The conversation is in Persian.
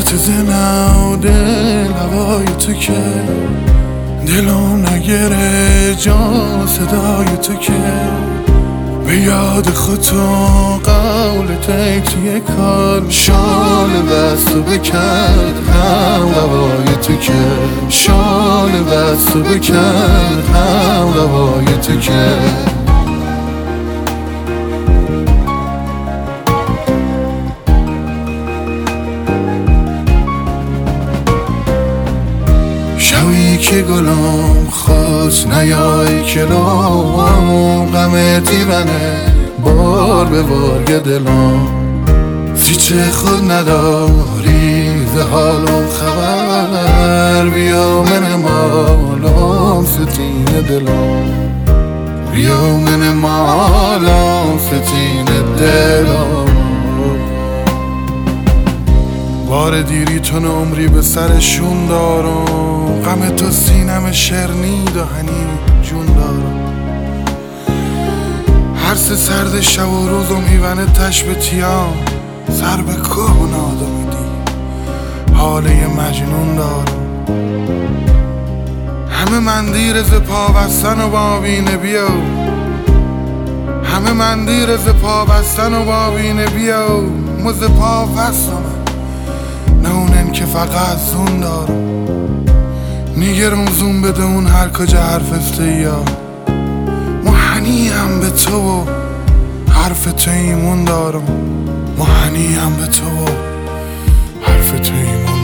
حرکت ذهنم و دل هوای تو که دلم نگره جان صدای تو که به یاد خودتو قول توی کار شال بست و بکرد هم هوای تو که شال بست و بکرد هم هوای تو که شوی که گلم خواست نیای کلام غم دیوانه بار به بار دلم زیچه خود نداری ز حالم خبر بیا من مالم ستین دلم بیا من مالم ستین دلم بار دیری تو عمری به سرشون دارم غم تو سینم شرنید و هنی جون دارم هر سه سرد شب و روزم ایوانه تش به تیام سر به کوه و نادو میدی حاله مجنون دارم همه مندیر ز پا بستن و بابینه بیا همه مندیر ز پا بستن و بابینه بیا مز پا بستم نه اونن که فقط زون دارم نیگرم زون بده اون هر کجا حرف استیا محنی هم به تو و حرف تو ایمون دارم محنی هم به تو و حرف تو ایمون